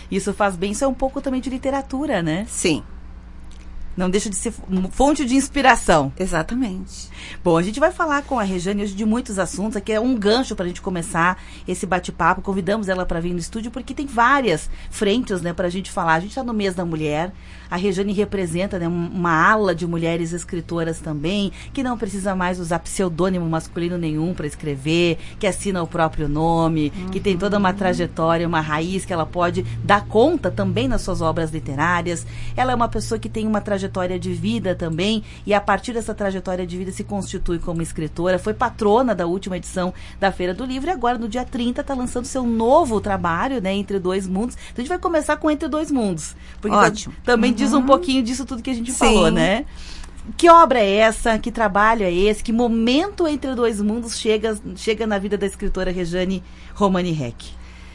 Isso faz bem, isso é um pouco também de literatura, né? Sim. Não deixa de ser fonte de inspiração. Exatamente. Bom, a gente vai falar com a Rejane hoje de muitos assuntos. Aqui é um gancho para a gente começar esse bate-papo. Convidamos ela para vir no estúdio porque tem várias frentes, né, para a gente falar. A gente está no mês da mulher. A Rejane representa, né, uma ala de mulheres escritoras também, que não precisa mais usar pseudônimo masculino nenhum para escrever, que assina o próprio nome, que tem toda uma trajetória, uma raiz que ela pode dar conta também nas suas obras literárias. Ela é uma pessoa que tem uma trajetória de vida também, e a partir dessa trajetória de vida se constitui como escritora. Foi patrona da última edição da Feira do Livro e agora, no dia 30, está lançando seu novo trabalho, né, Entre Dois Mundos. Então a gente vai começar com Entre Dois Mundos. Porque ótimo. Também diz um pouquinho disso tudo que a gente falou, né? Que obra é essa? Que trabalho é esse? Que momento Entre Dois Mundos chega na vida da escritora Rejane Romani Reck?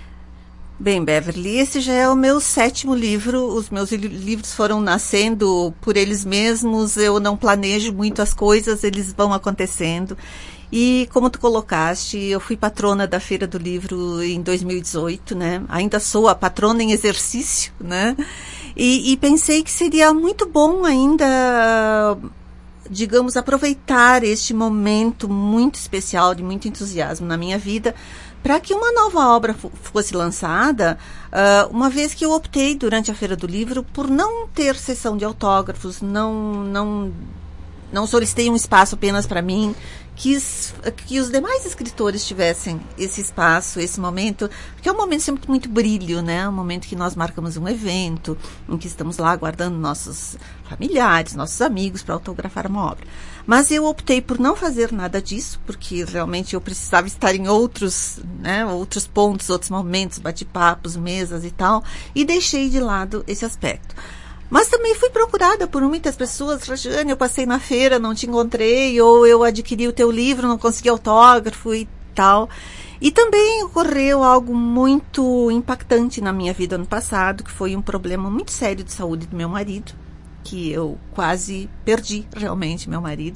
Bem, Beverly, esse já é o meu 7º livro. Os meus livros foram nascendo por eles mesmos. Eu não planejo muito as coisas, eles vão acontecendo. E como tu colocaste, eu fui patrona da Feira do Livro em 2018, né? Ainda sou a patrona em exercício, né? E pensei que seria muito bom ainda, digamos, aproveitar este momento muito especial, de muito entusiasmo na minha vida, para que uma nova obra fosse lançada, uma vez que eu optei durante a Feira do Livro por não ter sessão de autógrafos, não solicitei um espaço apenas para mim, quis que os demais escritores tivessem esse espaço, esse momento, porque é um momento sempre muito brilho, né? Um momento que nós marcamos um evento, em que estamos lá aguardando nossos familiares, nossos amigos para autografar uma obra. Mas eu optei por não fazer nada disso, porque realmente eu precisava estar em outros pontos, outros momentos, bate-papos, mesas e tal, e deixei de lado esse aspecto. Mas também fui procurada por muitas pessoas. Rejane, eu passei na feira, não te encontrei, ou eu adquiri o teu livro, não consegui autógrafo e tal. E também ocorreu algo muito impactante na minha vida ano passado, que foi um problema muito sério de saúde do meu marido, que eu quase perdi realmente meu marido.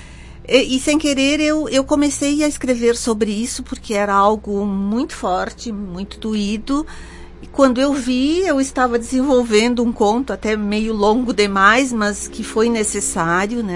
E sem querer eu comecei a escrever sobre isso, porque era algo muito forte, muito doído. E quando eu vi, eu estava desenvolvendo um conto até meio longo demais, mas que foi necessário, né?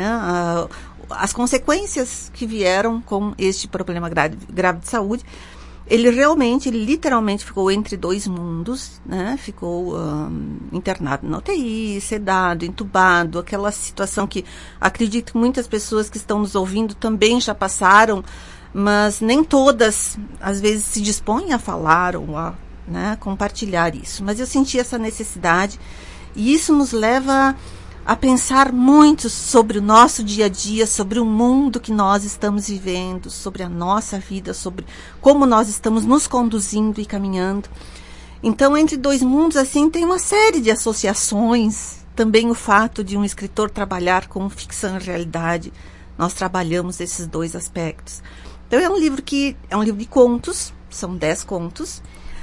As consequências que vieram com este problema grave de saúde. Ele literalmente ficou entre dois mundos, né? Ficou internado na UTI, sedado, entubado, aquela situação que acredito que muitas pessoas que estão nos ouvindo também já passaram, mas nem todas, às vezes, se dispõem a falar ou a compartilhar isso. Mas eu senti essa necessidade e isso nos leva a pensar muito sobre o nosso dia a dia, sobre o mundo que nós estamos vivendo, sobre a nossa vida, sobre como nós estamos nos conduzindo e caminhando. Então, Entre Dois Mundos, assim, tem uma série de associações. Também o fato de um escritor trabalhar com ficção e realidade. Nós trabalhamos esses dois aspectos. Então, é um livro de contos, são 10 contos.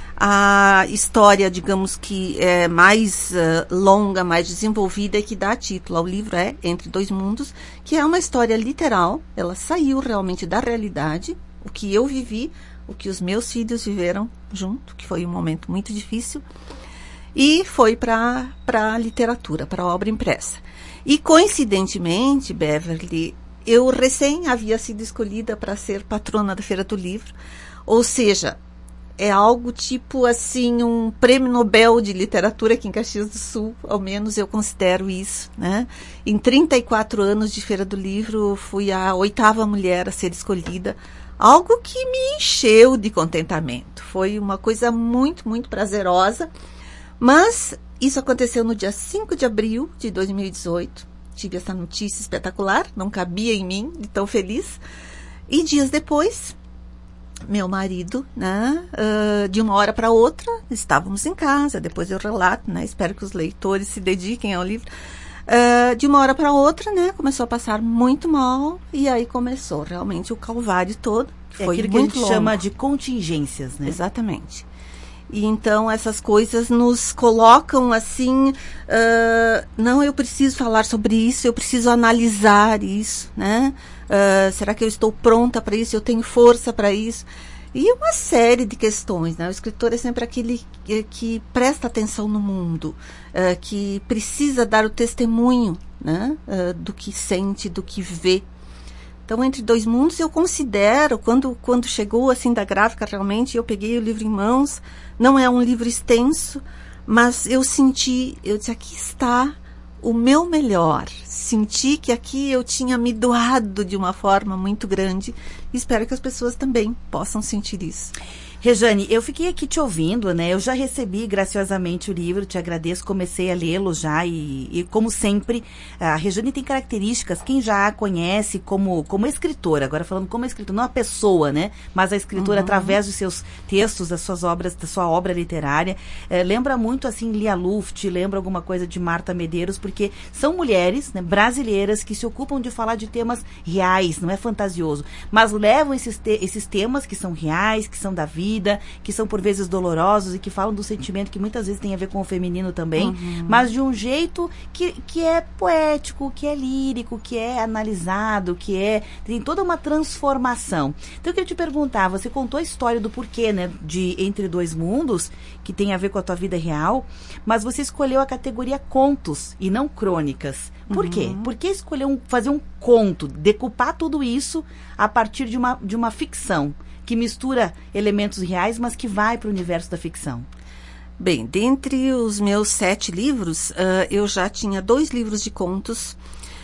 A história, digamos que é mais longa, mais desenvolvida, e que dá título ao livro é Entre Dois Mundos, que é uma história literal. Ela saiu realmente da realidade, o que eu vivi, o que os meus filhos viveram junto, que foi um momento muito difícil, e foi para a literatura, para a obra impressa. E, coincidentemente, Beverly, eu recém havia sido escolhida para ser patrona da Feira do Livro, ou seja, é algo tipo assim, um prêmio Nobel de literatura aqui em Caxias do Sul, ao menos eu considero isso, né? Em 34 anos de Feira do Livro, fui a 8ª mulher a ser escolhida, algo que me encheu de contentamento. Foi uma coisa muito, muito prazerosa, mas isso aconteceu no dia 5 de abril de 2018, tive essa notícia espetacular, não cabia em mim, de tão feliz, e dias depois, meu marido, né, de uma hora para outra, estávamos em casa, depois eu relato, né, espero que os leitores se dediquem ao livro, de uma hora para outra, né, começou a passar muito mal, e aí começou realmente o calvário todo, que foi aquilo muito que a gente longo. chama de contingências, né? Exatamente. E então essas coisas nos colocam assim, não, eu preciso falar sobre isso, eu preciso analisar isso, né? Será que eu estou pronta para isso? Eu tenho força para isso? E uma série de questões, né? O escritor é sempre aquele que presta atenção no mundo, que precisa dar o testemunho, né? Do que sente, do que vê. Então, Entre Dois Mundos, eu considero, quando chegou assim da gráfica, realmente, eu peguei o livro em mãos, não é um livro extenso, mas eu disse, aqui está o meu melhor. Senti que aqui eu tinha me doado de uma forma muito grande e espero que as pessoas também possam sentir isso. Rejane, eu fiquei aqui te ouvindo, né? Eu já recebi graciosamente o livro, te agradeço, comecei a lê-lo já e como sempre, a Rejane tem características, quem já a conhece como escritora, agora falando como escritora, não a pessoa, né? Mas a escritora através dos seus textos, das suas obras, da sua obra literária, lembra muito, assim, Lia Luft, lembra alguma coisa de Marta Medeiros, porque são mulheres, né, brasileiras que se ocupam de falar de temas reais, não é fantasioso, mas levam esses temas que são reais, que são da vida, que são por vezes dolorosos e que falam do sentimento que muitas vezes tem a ver com o feminino também, mas de um jeito que é poético, que é lírico, que é analisado, tem toda uma transformação. Então eu queria te perguntar, você contou a história do porquê, né, de Entre Dois Mundos, que tem a ver com a tua vida real, mas você escolheu a categoria contos e não crônicas. Por quê? Por que escolher fazer um conto, decupar tudo isso a partir de uma ficção que mistura elementos reais, mas que vai para o universo da ficção? Bem, dentre os meus 7 livros, eu já tinha 2 livros de contos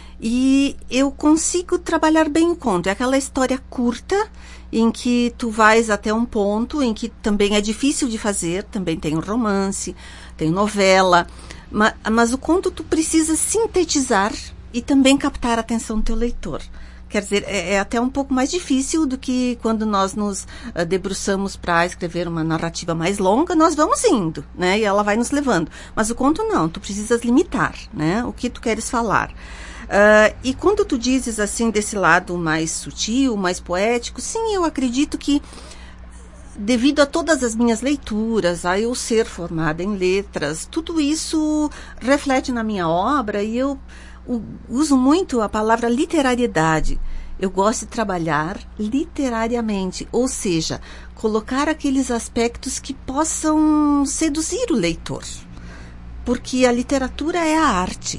e eu consigo trabalhar bem o conto. É aquela história curta em que tu vais até um ponto em que também é difícil de fazer, também tem um romance, tem novela, mas o conto tu precisa sintetizar e também captar a atenção do teu leitor. Quer dizer, é até um pouco mais difícil do que quando nós nos debruçamos para escrever uma narrativa mais longa, nós vamos indo, né? E ela vai nos levando. Mas o conto não, tu precisas limitar, né? O que tu queres falar. E quando tu dizes assim desse lado mais sutil, mais poético, sim, eu acredito que devido a todas as minhas leituras, a eu ser formada em letras, tudo isso reflete na minha obra e eu uso muito a palavra literariedade. Eu gosto de trabalhar literariamente, ou seja, colocar aqueles aspectos que possam seduzir o leitor. Porque a literatura é a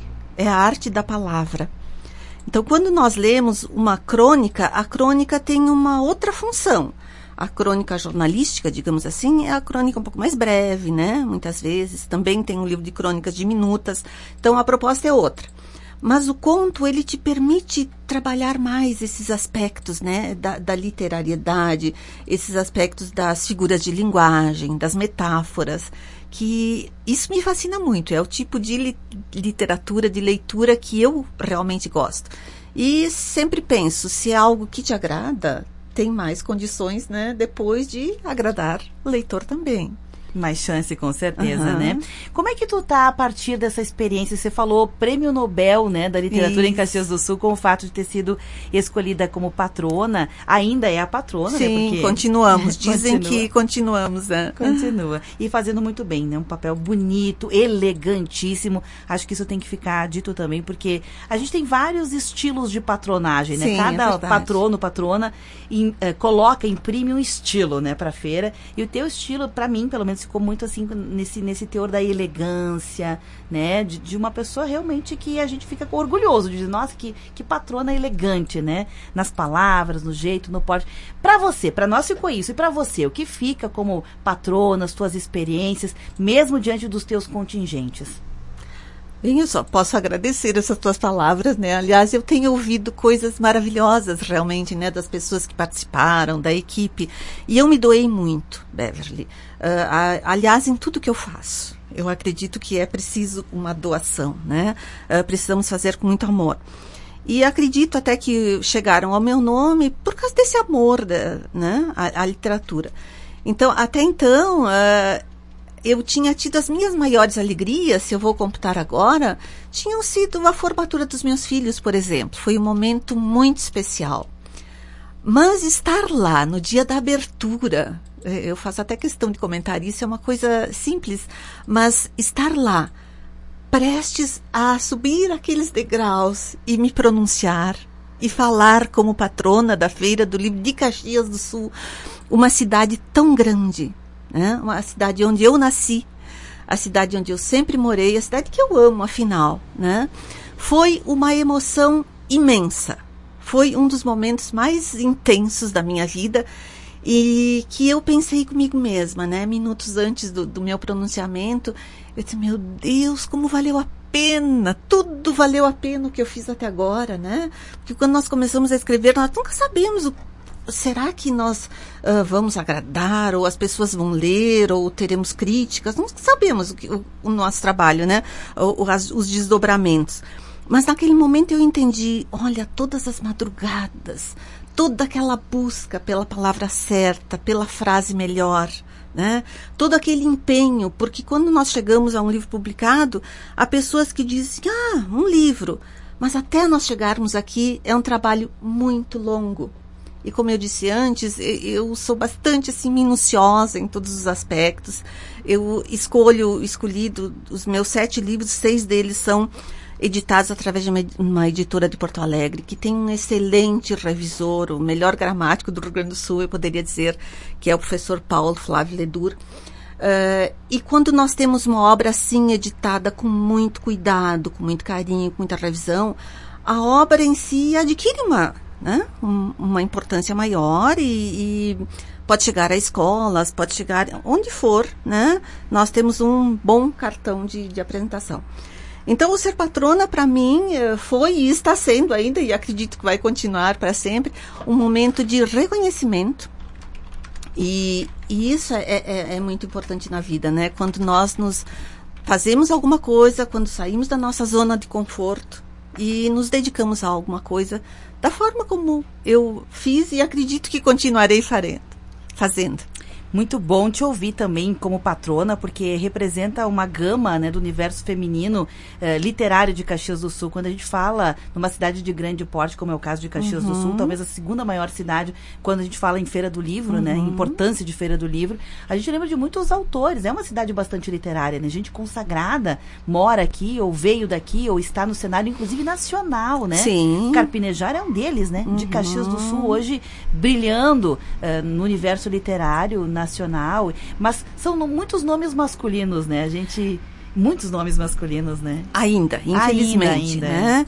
arte da palavra. Então, quando nós lemos uma crônica, a crônica tem uma outra função. A crônica jornalística, digamos assim, é a crônica um pouco mais breve, né? Muitas vezes. Também tem um livro de crônicas diminutas. Então, a proposta é outra. Mas o conto, ele te permite trabalhar mais esses aspectos, né, da literariedade, esses aspectos das figuras de linguagem, das metáforas, que isso me fascina muito. É o tipo de literatura, de leitura que eu realmente gosto. E sempre penso, se é algo que te agrada, tem mais condições, né, depois de agradar o leitor também. Mais chance, com certeza, né? Como é que tu tá a partir dessa experiência? Você falou Prêmio Nobel, né, da literatura em Caxias do Sul, com o fato de ter sido escolhida como patrona. Ainda é a patrona, sim, né? Porque continuamos. Dizem que continuamos, né? Continua. E fazendo muito bem, né? Um papel bonito, elegantíssimo. Acho que isso tem que ficar dito também, porque a gente tem vários estilos de patronagem, né? Sim, cada patrono, patrona, imprime um estilo, né, pra feira. E o teu estilo, pra mim, pelo menos, ficou muito assim nesse teor da elegância, né? De uma pessoa realmente que a gente fica orgulhoso de dizer, nossa, que patrona elegante, né? Nas palavras, no jeito, no porte. Pra você, pra nós ficou isso. E pra você, o que fica como patrona, as tuas experiências, mesmo diante dos teus contingentes? Bem, eu só posso agradecer essas tuas palavras, né? Aliás, eu tenho ouvido coisas maravilhosas, realmente, né? Das pessoas que participaram, da equipe. E eu me doei muito, Beverly. Aliás, em tudo que eu faço. Eu acredito que é preciso uma doação, né? Precisamos fazer com muito amor. E acredito até que chegaram ao meu nome por causa desse amor, né? À literatura. Então, até então... eu tinha tido as minhas maiores alegrias, se eu vou computar agora, tinham sido a formatura dos meus filhos, por exemplo. Foi um momento muito especial. Mas estar lá no dia da abertura, eu faço até questão de comentar isso, é uma coisa simples, mas estar lá, prestes a subir aqueles degraus e me pronunciar, e falar como patrona da Feira do Livro de Caxias do Sul, uma cidade tão grande, né? Uma cidade onde eu nasci, a cidade onde eu sempre morei, a cidade que eu amo, afinal, né? Foi uma emoção imensa. Foi um dos momentos mais intensos da minha vida e que eu pensei comigo mesma, né? Minutos antes do meu pronunciamento, eu disse, meu Deus, como valeu a pena, tudo valeu a pena o que eu fiz até agora, né? Porque quando nós começamos a escrever, nós nunca sabemos será que nós vamos agradar, ou as pessoas vão ler, ou teremos críticas? Não sabemos o nosso trabalho, né? Os desdobramentos. Mas naquele momento eu entendi, olha, todas as madrugadas, toda aquela busca pela palavra certa, pela frase melhor, né? Todo aquele empenho, porque quando nós chegamos a um livro publicado, há pessoas que dizem, um livro, mas até nós chegarmos aqui é um trabalho muito longo. E como eu disse antes, eu sou bastante assim, minuciosa em todos os aspectos. Eu escolhi os meus 7 livros, 6 deles são editados através de uma editora de Porto Alegre, que tem um excelente revisor, o melhor gramático do Rio Grande do Sul, eu poderia dizer, que é o professor Paulo Flávio Ledur. E quando nós temos uma obra assim, editada com muito cuidado, com muito carinho, com muita revisão, a obra em si adquire uma importância maior e pode chegar a escolas, pode chegar onde for, né? Nós temos um bom cartão de apresentação. Então, o Ser Patrona, para mim, foi e está sendo ainda, e acredito que vai continuar para sempre, um momento de reconhecimento. E isso é muito importante na vida, né? Quando nós nos fazemos alguma coisa, quando saímos da nossa zona de conforto e nos dedicamos a alguma coisa da forma como eu fiz e acredito que continuarei fazendo. Muito bom te ouvir também como patrona, porque representa uma gama, né, do universo feminino literário de Caxias do Sul. Quando a gente fala numa cidade de grande porte, como é o caso de Caxias do Sul, talvez a segunda maior cidade, quando a gente fala em Feira do Livro, né, importância de Feira do Livro, a gente lembra de muitos autores. É uma cidade bastante literária, né? Gente consagrada mora aqui, ou veio daqui, ou está no cenário, inclusive nacional, né? Sim. Carpinejar é um deles, né? De Caxias do Sul, hoje brilhando no universo literário nacional, mas são muitos nomes masculinos, né? Muitos nomes masculinos, né? Ainda, infelizmente, ainda. Né?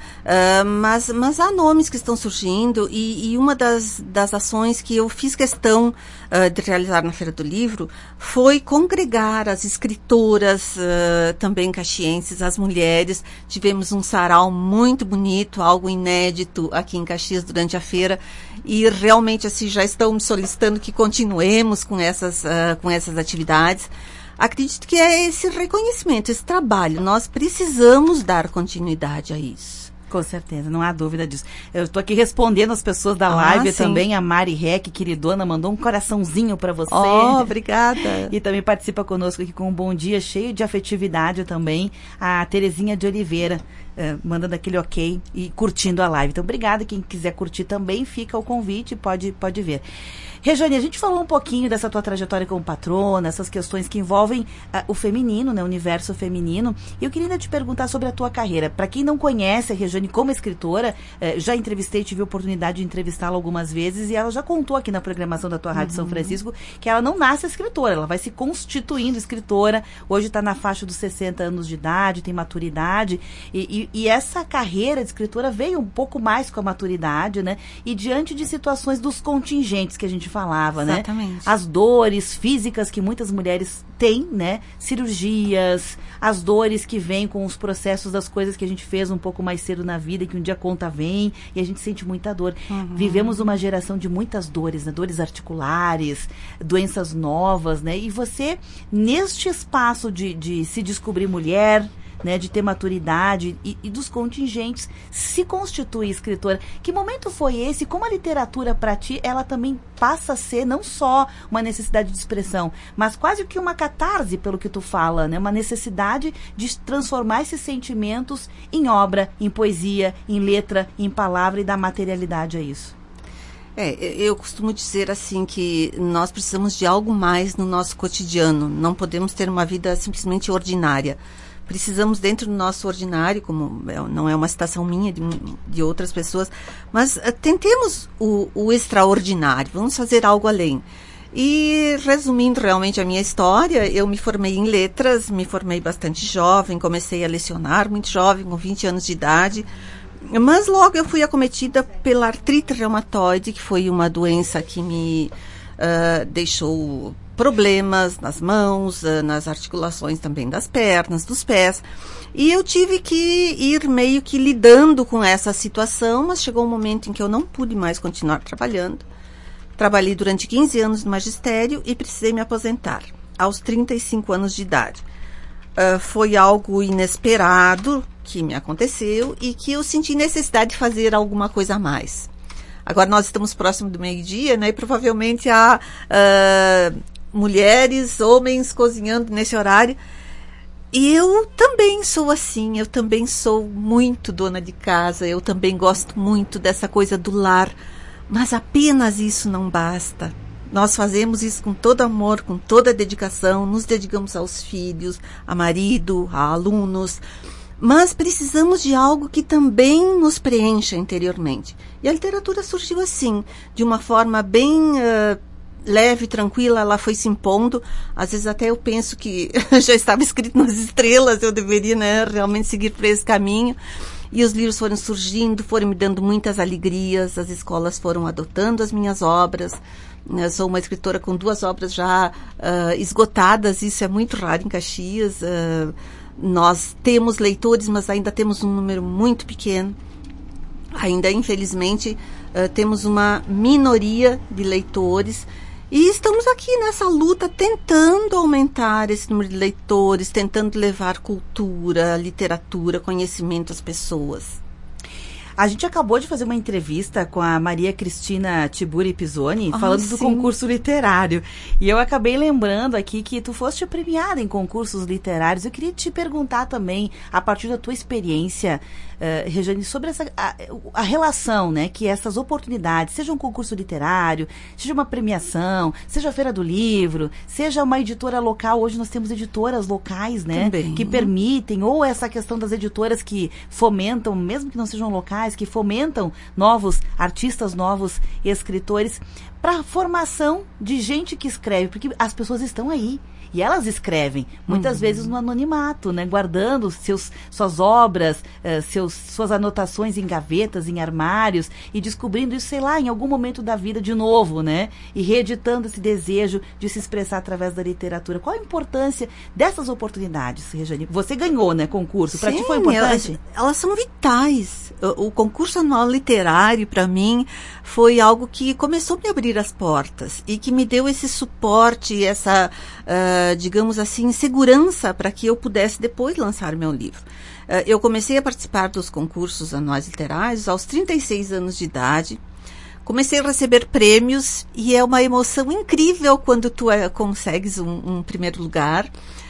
Mas há nomes que estão surgindo e uma das ações que eu fiz questão de realizar na Feira do Livro foi congregar as escritoras também caxienses, as mulheres. Tivemos um sarau muito bonito, algo inédito aqui em Caxias durante a feira e realmente assim já estão me solicitando que continuemos com essas atividades. Acredito que é esse reconhecimento, esse trabalho. Nós precisamos dar continuidade a isso. Com certeza, não há dúvida disso. Eu estou aqui respondendo as pessoas da live também. A Mari Reck, queridona, mandou um coraçãozinho para você. Oh, obrigada. E também participa conosco aqui com um bom dia, cheio de afetividade também. A Terezinha de Oliveira, mandando aquele ok e curtindo a live. Então, obrigada. Quem quiser curtir também, fica o convite, pode ver. Rejane, a gente falou um pouquinho dessa tua trajetória como patrona, essas questões que envolvem o feminino, né, o universo feminino. E eu queria ainda te perguntar sobre a tua carreira. Para quem não conhece a Rejane como escritora, já entrevistei, tive a oportunidade de entrevistá-la algumas vezes e ela já contou aqui na programação da tua Rádio São Francisco que ela não nasce escritora, ela vai se constituindo escritora. Hoje está na faixa dos 60 anos de idade, tem maturidade. E essa carreira de escritora veio um pouco mais com a maturidade, né? E diante de situações dos contingentes que a gente falava, exatamente, né? As dores físicas que muitas mulheres têm, né? Cirurgias, as dores que vêm com os processos das coisas que a gente fez um pouco mais cedo na vida, que um dia a conta vem e a gente sente muita dor. Vivemos uma geração de muitas dores, né? Dores articulares, doenças novas, né? E você, neste espaço de se descobrir mulher, né, de ter maturidade e dos contingentes, se constitui escritora. Que momento foi esse? Como a literatura para ti, ela também passa a ser não só uma necessidade de expressão, mas quase que uma catarse, pelo que tu fala, né? Uma necessidade de transformar esses sentimentos em obra, em poesia, em letra, em palavra e dar materialidade a isso. Eu costumo dizer assim que nós precisamos de algo mais no nosso cotidiano. Não podemos ter uma vida simplesmente ordinária. precisamos, dentro do nosso ordinário, como não é uma citação minha, de outras pessoas, mas tentemos o extraordinário, vamos fazer algo além. E, resumindo realmente a minha história, eu me formei em letras, me formei bastante jovem, comecei a lecionar muito jovem, com 20 anos de idade, mas logo eu fui acometida pela artrite reumatoide, que foi uma doença que me deixou problemas nas mãos, nas articulações também das pernas, dos pés. E eu tive que ir meio que lidando com essa situação, mas chegou um momento em que eu não pude mais continuar trabalhando. Trabalhei durante 15 anos no magistério e precisei me aposentar, aos 35 anos de idade. Foi algo inesperado que me aconteceu e que eu senti necessidade de fazer alguma coisa a mais. Agora nós estamos próximo do meio-dia, né? E provavelmente há mulheres, homens cozinhando nesse horário. E eu também sou assim, eu também sou muito dona de casa, eu também gosto muito dessa coisa do lar. Mas apenas isso não basta. Nós fazemos isso com todo amor, com toda dedicação, nos dedicamos aos filhos, a marido, a alunos, mas precisamos de algo que também nos preencha interiormente. E a literatura surgiu assim, de uma forma bem leve, tranquila, ela foi se impondo. Às vezes até eu penso que já estava escrito nas estrelas, eu deveria, né, realmente seguir por esse caminho. E os livros foram surgindo, foram me dando muitas alegrias, as escolas foram adotando as minhas obras. Eu sou uma escritora com 2 obras já esgotadas, isso é muito raro em Caxias. Nós temos leitores, mas ainda temos um número muito pequeno. Ainda, infelizmente, temos uma minoria de leitores. E estamos aqui nessa luta tentando aumentar esse número de leitores, tentando levar cultura, literatura, conhecimento às pessoas. A gente acabou de fazer uma entrevista com a Maria Cristina Tiburi Pisoni, falando do concurso literário. E eu acabei lembrando aqui que tu foste premiada em concursos literários. Eu queria te perguntar também, a partir da tua experiência, Rejane, sobre a relação, né, que essas oportunidades, seja um concurso literário, seja uma premiação, seja a Feira do Livro, seja uma editora local. Hoje nós temos editoras locais, né, também, que permitem, ou essa questão das editoras que fomentam, mesmo que não sejam locais, que fomentam novos artistas, novos escritores, para a formação de gente que escreve, porque as pessoas estão aí. E elas escrevem, muitas vezes no anonimato, né? Guardando suas obras, suas anotações em gavetas, em armários, e descobrindo isso, sei lá, em algum momento da vida de novo, né? E reeditando esse desejo de se expressar através da literatura. Qual a importância dessas oportunidades, Rejane? Você ganhou, né, concurso. Para ti foi importante? Elas são vitais. O concurso anual literário, para mim, foi algo que começou a me abrir as portas e que me deu esse suporte, essa... digamos assim, segurança para que eu pudesse depois lançar meu livro. Eu comecei a participar dos concursos anuais literários aos 36 anos de idade. Comecei a receber prêmios e é uma emoção incrível quando tu consegues um primeiro lugar.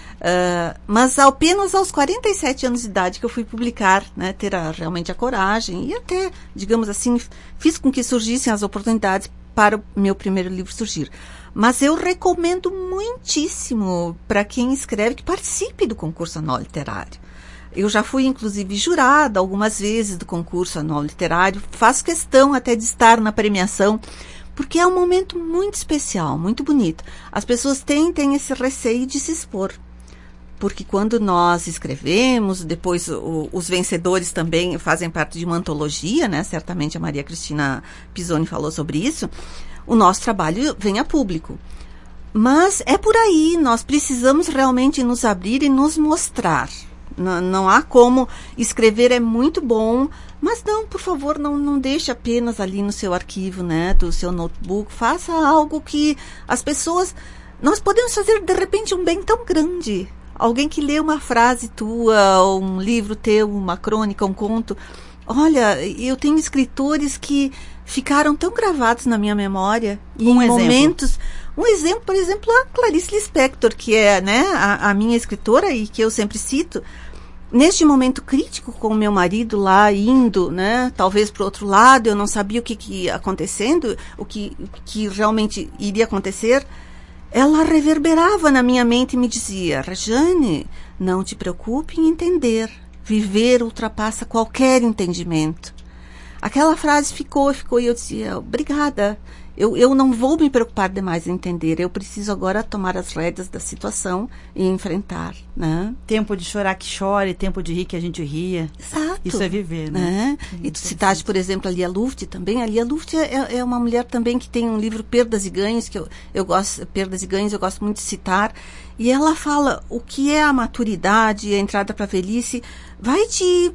Mas apenas aos 47 anos de idade que eu fui publicar, né, ter realmente a coragem e até, digamos assim, fiz com que surgissem as oportunidades para o meu primeiro livro surgir. Mas eu recomendo muitíssimo para quem escreve que participe do concurso anual literário. Eu já fui, inclusive, jurada algumas vezes do concurso anual literário. Faço questão até de estar na premiação, porque é um momento muito especial, muito bonito. As pessoas têm esse receio de se expor. Porque quando nós escrevemos, depois os vencedores também fazem parte de uma antologia, né? Certamente a Maria Cristina Pisoni falou sobre isso. O nosso trabalho vem a público. Mas é por aí, nós precisamos realmente nos abrir e nos mostrar. Não há como escrever, é muito bom, mas não, por favor, não deixe apenas ali no seu arquivo, né, do seu notebook. Faça algo que as pessoas... Nós podemos fazer, de repente, um bem tão grande. Alguém que lê uma frase tua, um livro teu, uma crônica, um conto. Olha, eu tenho escritores que ficaram tão gravados na minha memória. E em momentos... Um exemplo, por exemplo, a Clarice Lispector, que é, né, a minha escritora e que eu sempre cito. Neste momento crítico com o meu marido lá indo, né, talvez para o outro lado, eu não sabia o que ia acontecendo, o que realmente iria acontecer. ela reverberava na minha mente e me dizia: Rejane, não te preocupe em entender. Viver ultrapassa qualquer entendimento. Aquela frase ficou e eu dizia: obrigada. Eu não vou me preocupar demais em entender. Eu preciso agora tomar as rédeas da situação e enfrentar, né? Tempo de chorar que chore, tempo de rir que a gente ria. Exato. Isso é viver, né? E tu citaste, por exemplo, a Lia Luft também. A Lia Luft é uma mulher também que tem um livro Perdas e Ganhos, que eu gosto, Perdas e Ganhos, eu gosto muito de citar. E ela fala o que é a maturidade, a entrada para a velhice, vai te...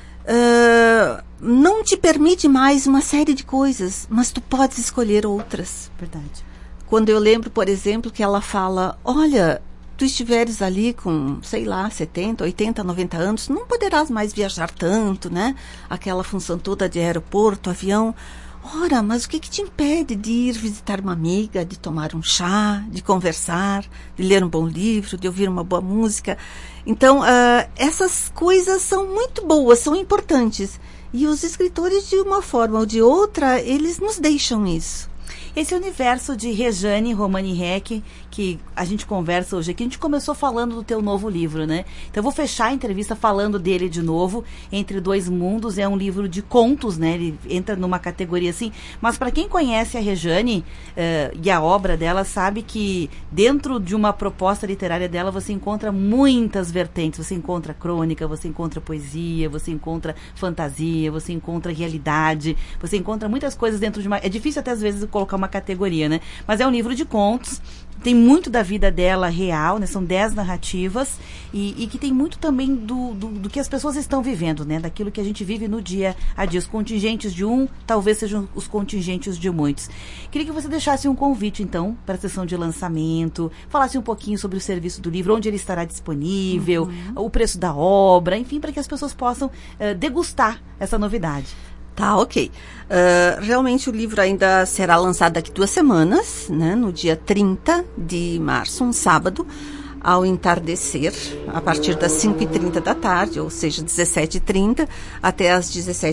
não te permite mais uma série de coisas, mas tu podes escolher outras. Verdade. Quando eu lembro, por exemplo, que ela fala: olha, tu estiveres ali com, sei lá, 70, 80, 90 anos, não poderás mais viajar tanto, né? Aquela função toda de aeroporto, avião. Ora, mas o que te impede de ir visitar uma amiga, de tomar um chá, de conversar, de ler um bom livro, de ouvir uma boa música? Então, essas coisas são muito boas, são importantes. E os escritores, de uma forma ou de outra, eles nos deixam isso. Esse universo de Rejane Romani Rech, que a gente conversa hoje aqui, a gente começou falando do teu novo livro, né? Então eu vou fechar a entrevista falando dele de novo, Entre Dois Mundos. É um livro de contos, né? Ele entra numa categoria assim, mas para quem conhece a Rejane e a obra dela, sabe que dentro de uma proposta literária dela você encontra muitas vertentes. Você encontra crônica, você encontra poesia, você encontra fantasia, você encontra realidade, você encontra muitas coisas dentro de uma... É difícil até às vezes colocar uma categoria, né? Mas é um livro de contos, tem muito da vida dela real, né? São 10 narrativas e que tem muito também do que as pessoas estão vivendo, né? Daquilo que a gente vive no dia a dia. Os contingentes de um, talvez sejam os contingentes de muitos. Queria que você deixasse um convite, então, para a sessão de lançamento, falasse um pouquinho sobre o serviço do livro, onde ele estará disponível, o preço da obra, enfim, para que as pessoas possam degustar essa novidade. Tá, ok. Realmente o livro ainda será lançado daqui 2 semanas, né? No dia 30 de março, um sábado, ao entardecer, a partir das 5h30 da tarde, ou seja, 17h30, até às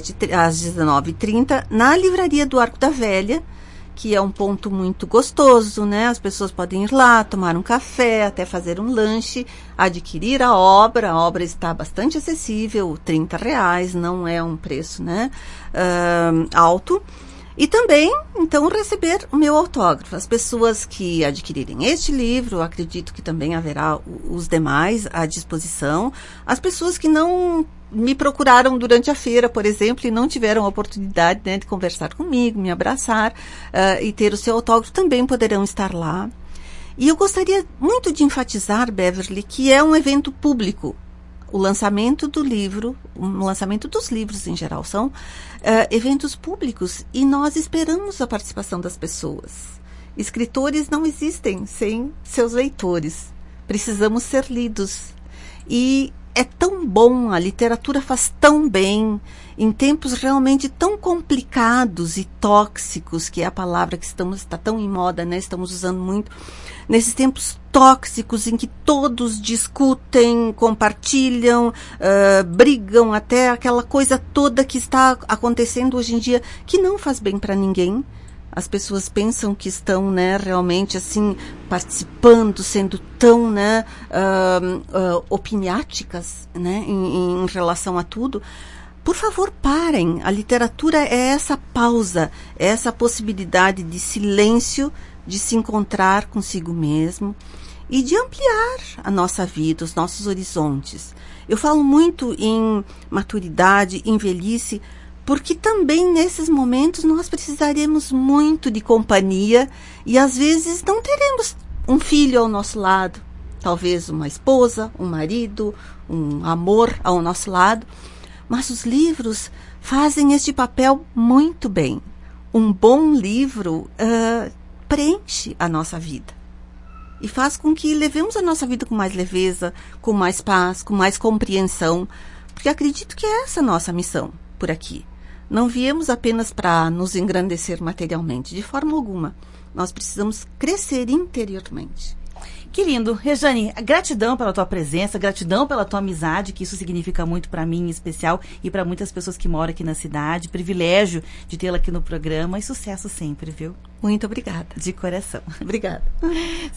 19h30, na livraria do Arco da Velha, que é um ponto muito gostoso, né? As pessoas podem ir lá, tomar um café, até fazer um lanche, adquirir a obra. A obra está bastante acessível, R$30, não é um preço, né, alto. E também, então, receber o meu autógrafo. As pessoas que adquirirem este livro, acredito que também haverá os demais à disposição. As pessoas que não me procuraram durante a feira, por exemplo, e não tiveram a oportunidade, né, de conversar comigo, me abraçar e ter o seu autógrafo, também poderão estar lá. E eu gostaria muito de enfatizar, Beverly, que é um evento público. O lançamento do livro, o lançamento dos livros em geral, são eventos públicos e nós esperamos a participação das pessoas. Escritores não existem sem seus leitores. Precisamos ser lidos. E é tão bom, a literatura faz tão bem, em tempos realmente tão complicados e tóxicos, que é a palavra que está tão em moda, né? Estamos usando muito. Nesses tempos tóxicos em que todos discutem, compartilham, brigam, até aquela coisa toda que está acontecendo hoje em dia, que não faz bem para ninguém. As pessoas pensam que estão, né, realmente assim, participando, sendo tão, né, opiniáticas, né, em relação a tudo. Por favor, parem. A literatura é essa pausa, é essa possibilidade de silêncio, de se encontrar consigo mesmo e de ampliar a nossa vida, os nossos horizontes. Eu falo muito em maturidade, em velhice, porque também nesses momentos nós precisaremos muito de companhia e às vezes não teremos um filho ao nosso lado, talvez uma esposa, um marido, um amor ao nosso lado, mas os livros fazem este papel muito bem. Um bom livro preenche a nossa vida e faz com que levemos a nossa vida com mais leveza, com mais paz, com mais compreensão, porque acredito que é essa a nossa missão por aqui. Não viemos apenas para nos engrandecer materialmente, de forma alguma. Nós precisamos crescer interiormente. Que lindo. Rejane, gratidão pela tua presença, gratidão pela tua amizade, que isso significa muito para mim em especial e para muitas pessoas que moram aqui na cidade. Privilégio de tê-la aqui no programa e sucesso sempre, viu? Muito obrigada. De coração. Obrigada.